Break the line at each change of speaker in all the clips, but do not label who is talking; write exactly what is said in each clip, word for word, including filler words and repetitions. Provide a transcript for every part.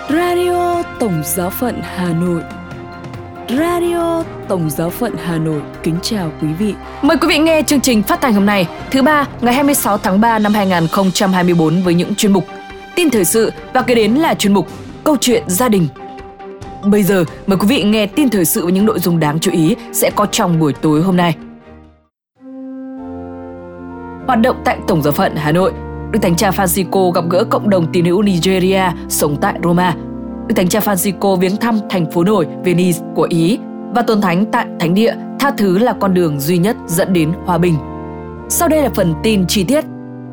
Radio Tổng Giáo phận Hà Nội. Radio Tổng Giáo phận Hà Nội kính chào quý vị.
Mời quý vị nghe chương trình phát thanh hôm nay, thứ ba, ngày hai mươi sáu tháng ba năm hai nghìn không trăm hai mươi tư với những chuyên mục tin thời sự và kế đến là chuyên mục câu chuyện gia đình. Bây giờ mời quý vị nghe tin thời sự với những nội dung đáng chú ý sẽ có trong buổi tối hôm nay. Hoạt động tại Tổng Giáo phận Hà Nội, Đức Thánh Cha Francisco gặp gỡ cộng đồng tín hữu Nigeria sống tại Roma. Đức Thánh Cha Francisco viếng thăm thành phố nổi Venice của Ý và tôn thánh tại thánh địa tha thứ là con đường duy nhất dẫn đến hòa bình. Sau đây là phần tin chi tiết.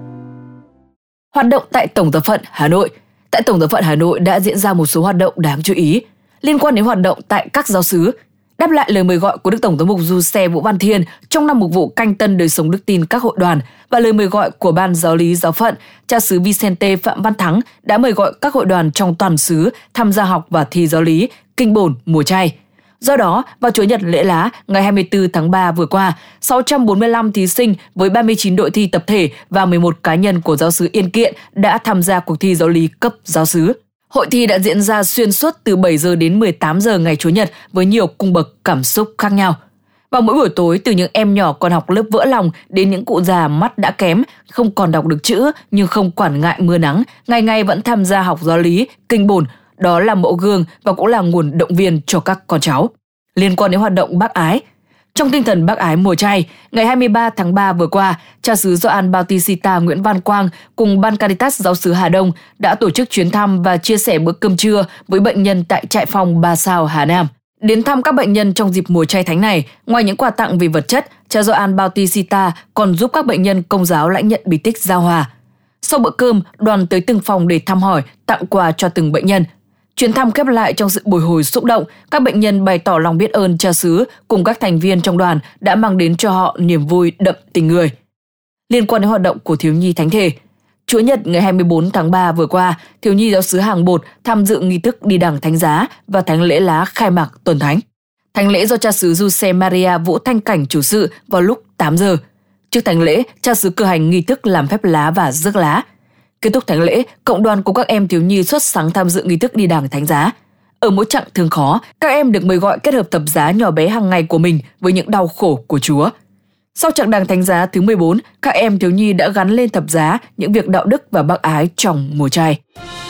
Hoạt động tại Tổng Giáo phận Hà Nội. Tại Tổng Giáo phận Hà Nội đã diễn ra một số hoạt động đáng chú ý liên quan đến hoạt động tại các giáo xứ. Đáp lại lời mời gọi của Đức Tổng giám mục Giuse Vũ Văn Thiên trong năm mục vụ canh tân đời sống đức tin các hội đoàn và lời mời gọi của Ban Giáo lý Giáo phận, cha xứ Vicente Phạm Văn Thắng đã mời gọi các hội đoàn trong toàn xứ tham gia học và thi giáo lý kinh bổn mùa chay. Do đó, vào Chủ nhật lễ lá ngày hai mươi tư tháng ba vừa qua, sáu trăm bốn mươi lăm thí sinh với ba mươi chín đội thi tập thể và mười một cá nhân của giáo xứ Yên Kiện đã tham gia cuộc thi giáo lý cấp giáo xứ. Hội thi đã diễn ra xuyên suốt từ bảy giờ đến mười tám giờ ngày Chủ nhật với nhiều cung bậc cảm xúc khác nhau. Vào mỗi buổi tối, từ những em nhỏ còn học lớp vỡ lòng đến những cụ già mắt đã kém, không còn đọc được chữ nhưng không quản ngại mưa nắng, ngày ngày vẫn tham gia học giáo lý, kinh bổn. Đó là mẫu gương và cũng là nguồn động viên cho các con cháu. Liên quan đến hoạt động bác ái, trong tinh thần bác ái mùa chay, ngày hai mươi ba tháng ba vừa qua, cha xứ Gioan Bautista Nguyễn Văn Quang cùng Ban Caritas giáo xứ Hà Đông đã tổ chức chuyến thăm và chia sẻ bữa cơm trưa với bệnh nhân tại trại phong ba sao Hà Nam. Đến thăm các bệnh nhân trong dịp mùa chay thánh này, ngoài những quà tặng về vật chất, cha Gioan Bautista còn giúp các bệnh nhân công giáo lãnh nhận bí tích giao hòa. Sau bữa cơm, đoàn tới từng phòng để thăm hỏi, tặng quà cho từng bệnh nhân. Chuyến thăm khép lại trong sự bồi hồi xúc động, các bệnh nhân bày tỏ lòng biết ơn cha xứ cùng các thành viên trong đoàn đã mang đến cho họ niềm vui đậm tình người. Liên quan đến hoạt động của thiếu nhi thánh thể, Chủ nhật ngày hai mươi tư tháng ba vừa qua, thiếu nhi giáo xứ Hàng Bột tham dự nghi thức đi đẳng thánh giá và thánh lễ lá khai mạc tuần thánh. Thánh lễ do cha xứ Giuse Maria Vũ Thanh Cảnh chủ sự vào lúc tám giờ. Trước thánh lễ, cha xứ cử hành nghi thức làm phép lá và rước lá. Kết thúc thánh lễ, cộng đoàn của các em thiếu nhi xuất sắc tham dự nghi thức đi đàng thánh giá. Ở mỗi chặng thương khó, các em được mời gọi kết hợp tập giá nhỏ bé hàng ngày của mình với những đau khổ của Chúa. Sau chặng đàng thánh giá thứ mười bốn, các em thiếu nhi đã gắn lên thập giá những việc đạo đức và bác ái trong mùa chay.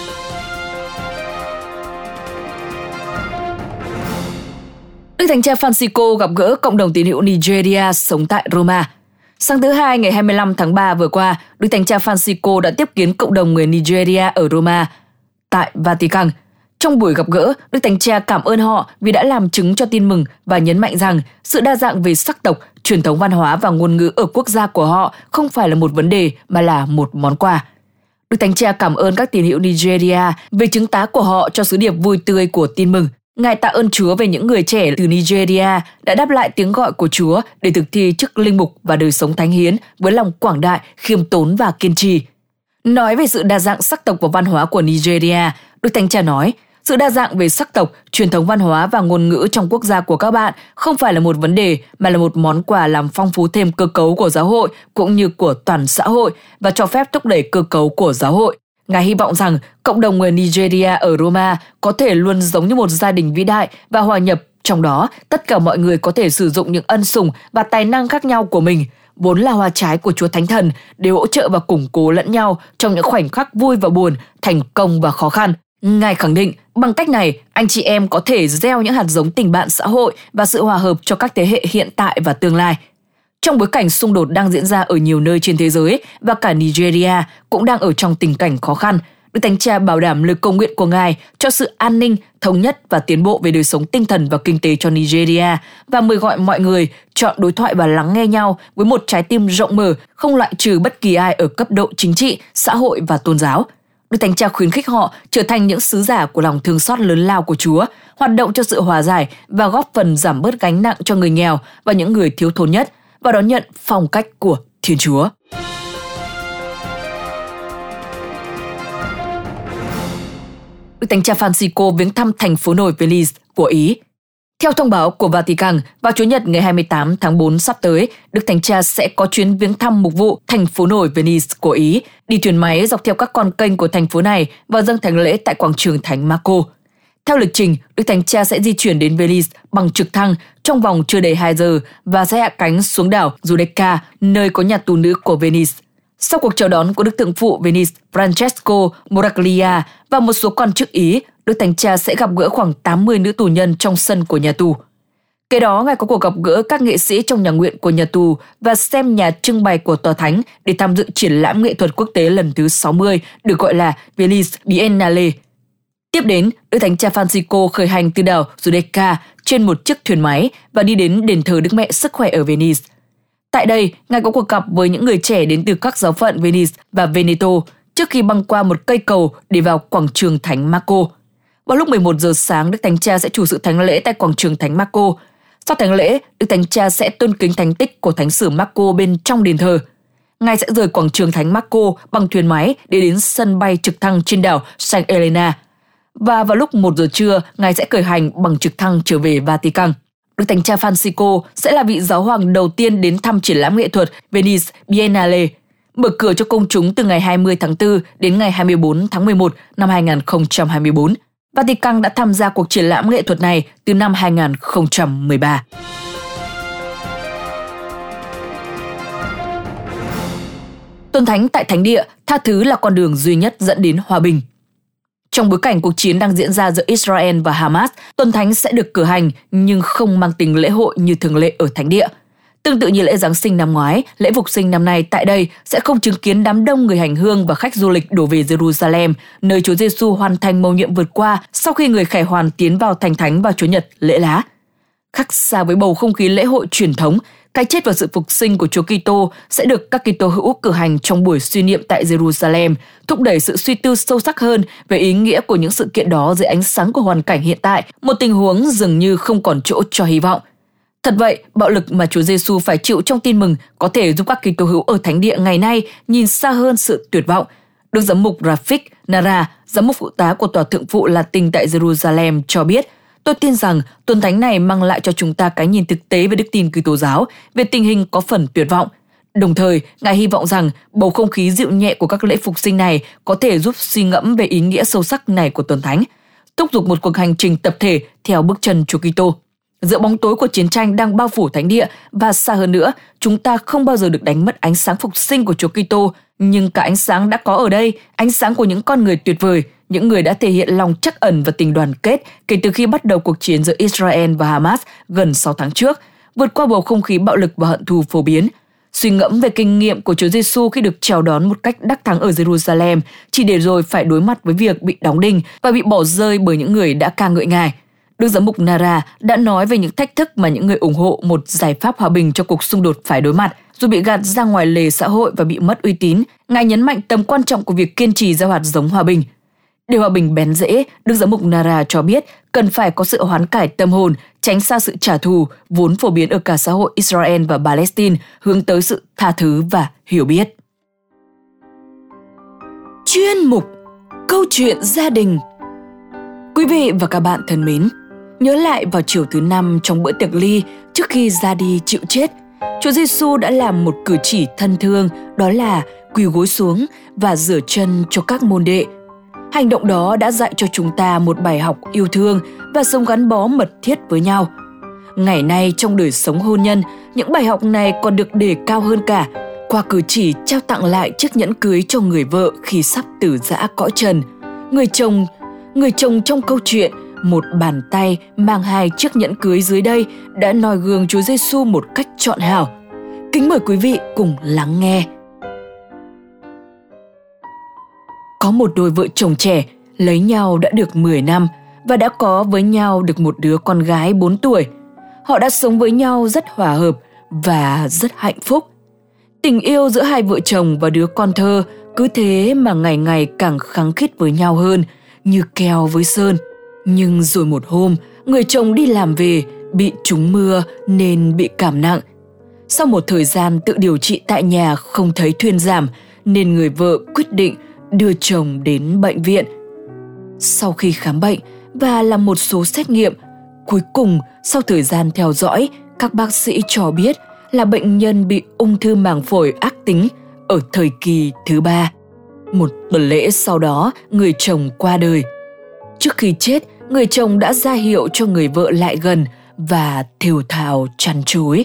Đức Thánh Cha Francisco gặp gỡ cộng đồng tín hữu Nigeria sống tại Roma. Sáng thứ Hai ngày hai mươi lăm tháng ba vừa qua, Đức Thánh Cha Francisco đã tiếp kiến cộng đồng người Nigeria ở Roma tại Vatican. Trong buổi gặp gỡ, Đức Thánh Cha cảm ơn họ vì đã làm chứng cho tin mừng và nhấn mạnh rằng sự đa dạng về sắc tộc, truyền thống văn hóa và ngôn ngữ ở quốc gia của họ không phải là một vấn đề mà là một món quà. Đức Thánh Cha cảm ơn các tín hữu Nigeria về chứng tá của họ cho sứ điệp vui tươi của tin mừng. Ngài tạ ơn Chúa về những người trẻ từ Nigeria đã đáp lại tiếng gọi của Chúa để thực thi chức linh mục và đời sống thánh hiến với lòng quảng đại, khiêm tốn và kiên trì. Nói về sự đa dạng sắc tộc và văn hóa của Nigeria, Đức Thánh Cha nói, sự đa dạng về sắc tộc, truyền thống văn hóa và ngôn ngữ trong quốc gia của các bạn không phải là một vấn đề mà là một món quà làm phong phú thêm cơ cấu của giáo hội cũng như của toàn xã hội và cho phép thúc đẩy cơ cấu của giáo hội. Ngài hy vọng rằng cộng đồng người Nigeria ở Roma có thể luôn giống như một gia đình vĩ đại và hòa nhập, trong đó tất cả mọi người có thể sử dụng những ân sủng và tài năng khác nhau của mình, vốn là hoa trái của Chúa Thánh Thần, để hỗ trợ và củng cố lẫn nhau trong những khoảnh khắc vui và buồn, thành công và khó khăn. Ngài khẳng định, bằng cách này, anh chị em có thể gieo những hạt giống tình bạn xã hội và sự hòa hợp cho các thế hệ hiện tại và tương lai. Trong bối cảnh xung đột đang diễn ra ở nhiều nơi trên thế giới và cả Nigeria cũng đang ở trong tình cảnh khó khăn, Đức Thánh Cha bảo đảm lời cầu nguyện của Ngài cho sự an ninh, thống nhất và tiến bộ về đời sống tinh thần và kinh tế cho Nigeria và mời gọi mọi người chọn đối thoại và lắng nghe nhau với một trái tim rộng mở, không loại trừ bất kỳ ai ở cấp độ chính trị, xã hội và tôn giáo. Đức Thánh Cha khuyến khích họ trở thành những sứ giả của lòng thương xót lớn lao của Chúa, hoạt động cho sự hòa giải và góp phần giảm bớt gánh nặng cho người nghèo và những người thiếu thốn nhất, và đón nhận phong cách của Thiên Chúa. Đức Thánh Cha Francisco viếng thăm thành phố nổi Venice của Ý. Theo thông báo của Vatican, vào Chủ nhật ngày hai mươi tám tháng tư sắp tới, Đức Thánh Cha sẽ có chuyến viếng thăm mục vụ thành phố nổi Venice của Ý, đi thuyền máy dọc theo các con kênh của thành phố này và dâng thánh lễ tại quảng trường Thánh Marco. Theo lịch trình, Đức Thánh Cha sẽ di chuyển đến Venice bằng trực thăng trong vòng chưa đầy hai giờ và sẽ hạ cánh xuống đảo Giudecca, nơi có nhà tù nữ của Venice. Sau cuộc chào đón của Đức Thượng phụ Venice Francesco Moraglia và một số quan chức Ý, Đức Thánh Cha sẽ gặp gỡ khoảng tám mươi nữ tù nhân trong sân của nhà tù. Kế đó, Ngài có cuộc gặp gỡ các nghệ sĩ trong nhà nguyện của nhà tù và xem nhà trưng bày của Tòa Thánh để tham dự triển lãm nghệ thuật quốc tế lần thứ sáu mươi, được gọi là Venice Biennale. Tiếp đến, Đức Thánh Cha Francisco khởi hành từ đảo Giudecca trên một chiếc thuyền máy và đi đến đền thờ Đức Mẹ Sức Khỏe ở Venice. Tại đây, Ngài có cuộc gặp với những người trẻ đến từ các giáo phận Venice và Veneto trước khi băng qua một cây cầu để vào quảng trường Thánh Marco. Vào lúc mười một giờ sáng, Đức Thánh Cha sẽ chủ sự thánh lễ tại quảng trường Thánh Marco. Sau thánh lễ, Đức Thánh Cha sẽ tôn kính thánh tích của Thánh sử Marco bên trong đền thờ. Ngài sẽ rời quảng trường Thánh Marco bằng thuyền máy để đến sân bay trực thăng trên đảo Saint Helena. Và vào lúc một giờ trưa, Ngài sẽ khởi hành bằng trực thăng trở về Vatican. Đức Thánh Cha Francisco sẽ là vị giáo hoàng đầu tiên đến thăm triển lãm nghệ thuật Venice Biennale, mở cửa cho công chúng từ ngày hai mươi tháng tư đến ngày hai mươi bốn tháng mười một năm hai nghìn không trăm hai mươi bốn. Vatican đã tham gia cuộc triển lãm nghệ thuật này từ năm hai nghìn không trăm mười ba. Tôn thánh tại thánh địa, tha thứ là con đường duy nhất dẫn đến hòa bình. Trong bối cảnh cuộc chiến đang diễn ra giữa Israel và Hamas, tôn thánh sẽ được cử hành nhưng không mang tính lễ hội như thường lệ ở thánh địa. Tương tự như lễ Giáng sinh năm ngoái, lễ Phục sinh năm nay tại đây sẽ không chứng kiến đám đông người hành hương và khách du lịch đổ về Jerusalem, nơi Chúa Giêsu hoàn thành mầu nhiệm vượt qua sau khi người khải hoàn tiến vào thành thánh vào Chủ nhật lễ lá. Khác xa với bầu không khí lễ hội truyền thống, cái chết và sự phục sinh của Chúa Kitô sẽ được các Kitô hữu cử hành trong buổi suy niệm tại Jerusalem, thúc đẩy sự suy tư sâu sắc hơn về ý nghĩa của những sự kiện đó dưới ánh sáng của hoàn cảnh hiện tại, một tình huống dường như không còn chỗ cho hy vọng. Thật vậy, bạo lực mà Chúa Giêsu phải chịu trong tin mừng có thể giúp các Kitô hữu ở thánh địa ngày nay nhìn xa hơn sự tuyệt vọng. Đức giám mục Rafik Nara, giám mục phụ tá của Tòa Thượng phụ Latin tại Jerusalem cho biết: "Tôi tin rằng tôn thánh này mang lại cho chúng ta cái nhìn thực tế về đức tin Kitô giáo, về tình hình có phần tuyệt vọng. Đồng thời, Ngài hy vọng rằng bầu không khí dịu nhẹ của các lễ phục sinh này có thể giúp suy ngẫm về ý nghĩa sâu sắc này của tôn thánh, thúc giục một cuộc hành trình tập thể theo bước chân Chúa Kitô. Giữa bóng tối của chiến tranh đang bao phủ thánh địa và xa hơn nữa, chúng ta không bao giờ được đánh mất ánh sáng phục sinh của Chúa Kitô, nhưng cả ánh sáng đã có ở đây, ánh sáng của những con người tuyệt vời, những người đã thể hiện lòng trắc ẩn và tình đoàn kết kể từ khi bắt đầu cuộc chiến giữa Israel và Hamas gần sáu tháng trước, vượt qua bầu không khí bạo lực và hận thù phổ biến. Suy ngẫm về kinh nghiệm của Chúa Giêsu khi được chào đón một cách đắc thắng ở Jerusalem, chỉ để rồi phải đối mặt với việc bị đóng đinh và bị bỏ rơi bởi những người đã ca ngợi Ngài." Đức giám mục Nara đã nói về những thách thức mà những người ủng hộ một giải pháp hòa bình cho cuộc xung đột phải đối mặt. Dù bị gạt ra ngoài lề xã hội và bị mất uy tín, Ngài nhấn mạnh tầm quan trọng của việc kiên trì gieo hạt giống hòa bình. Để hòa bình bén rễ, Đức giám mục Nara cho biết cần phải có sự hoán cải tâm hồn, tránh xa sự trả thù vốn phổ biến ở cả xã hội Israel và Palestine, hướng tới sự tha thứ và hiểu biết. Chuyên mục Câu chuyện gia đình. Quý vị và các bạn thân mến, nhớ lại vào chiều thứ năm trong bữa tiệc ly trước khi ra đi chịu chết, Chúa Giêsu đã làm một cử chỉ thân thương, đó là quỳ gối xuống và rửa chân cho các môn đệ. Hành động đó đã dạy cho chúng ta một bài học yêu thương và sống gắn bó mật thiết với nhau. Ngày nay trong đời sống hôn nhân, những bài học này còn được đề cao hơn cả qua cử chỉ trao tặng lại chiếc nhẫn cưới cho người vợ khi sắp từ giã cõi trần. Người chồng, người chồng trong câu chuyện, một bàn tay mang hai chiếc nhẫn cưới dưới đây đã noi gương Chúa Giêsu một cách trọn hảo. Kính mời quý vị cùng lắng nghe. Có một đôi vợ chồng trẻ lấy nhau đã được mười năm và đã có với nhau được một đứa con gái bốn tuổi. Họ đã sống với nhau rất hòa hợp và rất hạnh phúc. Tình yêu giữa hai vợ chồng và đứa con thơ cứ thế mà ngày ngày càng khăng khít với nhau hơn, như keo với sơn. Nhưng rồi một hôm, người chồng đi làm về, bị trúng mưa nên bị cảm nặng. Sau một thời gian tự điều trị tại nhà không thấy thuyên giảm, nên người vợ quyết định đưa chồng đến bệnh viện. Sau khi khám bệnh và làm một số xét nghiệm, cuối cùng, sau thời gian theo dõi, các bác sĩ cho biết là bệnh nhân bị ung thư màng phổi ác tính ở thời kỳ thứ ba. Một tuần lễ sau đó, người chồng qua đời. Trước khi chết, người chồng đã ra hiệu cho người vợ lại gần và thều thào chăn chối.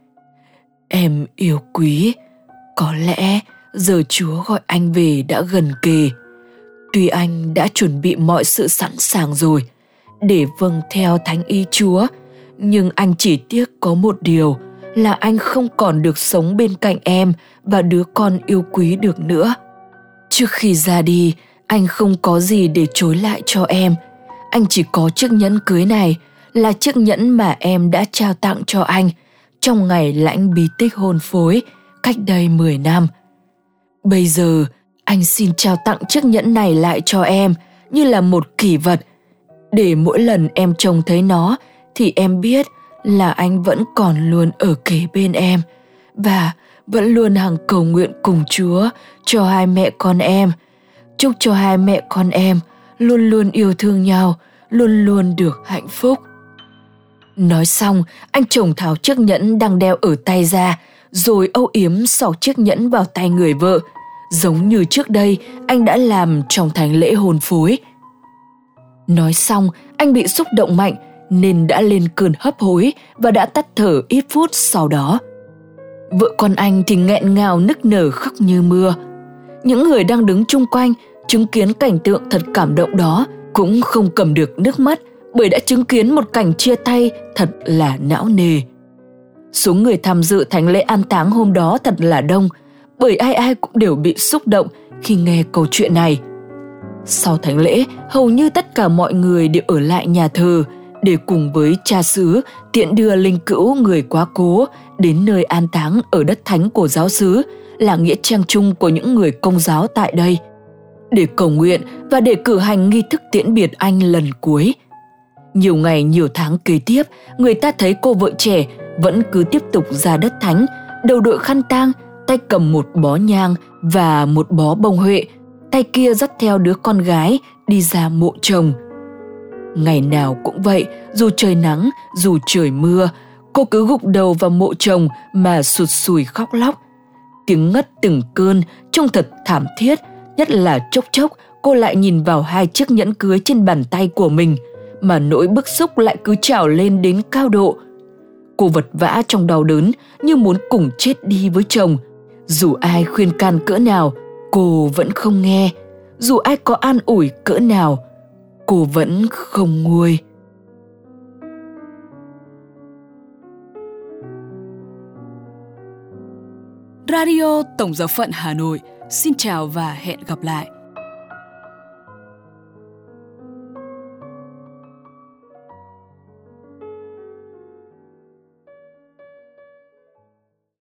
Em yêu quý, có lẽ giờ Chúa gọi anh về đã gần kề. Tuy anh đã chuẩn bị mọi sự sẵn sàng rồi để vâng theo thánh ý Chúa, nhưng anh chỉ tiếc có một điều là anh không còn được sống bên cạnh em và đứa con yêu quý được nữa. Trước khi ra đi, anh không có gì để trối lại cho em. Anh chỉ có chiếc nhẫn cưới này, là chiếc nhẫn mà em đã trao tặng cho anh trong ngày lãnh bí tích hôn phối cách đây mười năm. Bây giờ, anh xin trao tặng chiếc nhẫn này lại cho em như là một kỷ vật, để mỗi lần em trông thấy nó thì em biết là anh vẫn còn luôn ở kế bên em và vẫn luôn hằng cầu nguyện cùng Chúa cho hai mẹ con em. Chúc cho hai mẹ con em luôn luôn yêu thương nhau, luôn luôn được hạnh phúc. Nói xong, anh chồng tháo chiếc nhẫn đang đeo ở tay ra, rồi âu yếm xỏ chiếc nhẫn vào tay người vợ, giống như trước đây anh đã làm trong thánh lễ hôn phối. Nói xong, anh bị xúc động mạnh nên đã lên cơn hấp hối và đã tắt thở ít phút sau đó. Vợ con anh thì nghẹn ngào nức nở khóc như mưa. Những người đang đứng chung quanh chứng kiến cảnh tượng thật cảm động đó cũng không cầm được nước mắt, bởi đã chứng kiến một cảnh chia tay thật là não nề. Số người tham dự thánh lễ an táng hôm đó thật là đông, bởi ai ai cũng đều bị xúc động khi nghe câu chuyện này. Sau thánh lễ, hầu như tất cả mọi người đều ở lại nhà thờ để cùng với cha xứ tiện đưa linh cữu người quá cố đến nơi an táng ở đất thánh của giáo xứ, là nghĩa trang chung của những người Công giáo tại đây, để cầu nguyện và để cử hành nghi thức tiễn biệt anh lần cuối. Nhiều ngày nhiều tháng kế tiếp, người ta thấy cô vợ trẻ vẫn cứ tiếp tục ra đất thánh, đầu đội khăn tang, tay cầm một bó nhang và một bó bông huệ, tay kia dắt theo đứa con gái đi ra mộ chồng. Ngày nào cũng vậy, dù trời nắng, dù trời mưa, cô cứ gục đầu vào mộ chồng mà sụt sùi khóc lóc. Tiếng ngất từng cơn, trông thật thảm thiết, nhất là chốc chốc cô lại nhìn vào hai chiếc nhẫn cưới trên bàn tay của mình, mà nỗi bức xúc lại cứ trào lên đến cao độ. Cô vật vã trong đau đớn như muốn cùng chết đi với chồng. Dù ai khuyên can cỡ nào, cô vẫn không nghe. Dù ai có an ủi cỡ nào, cô vẫn không nguôi.
Radio Tổng giáo phận Hà Nội xin chào và hẹn gặp lại.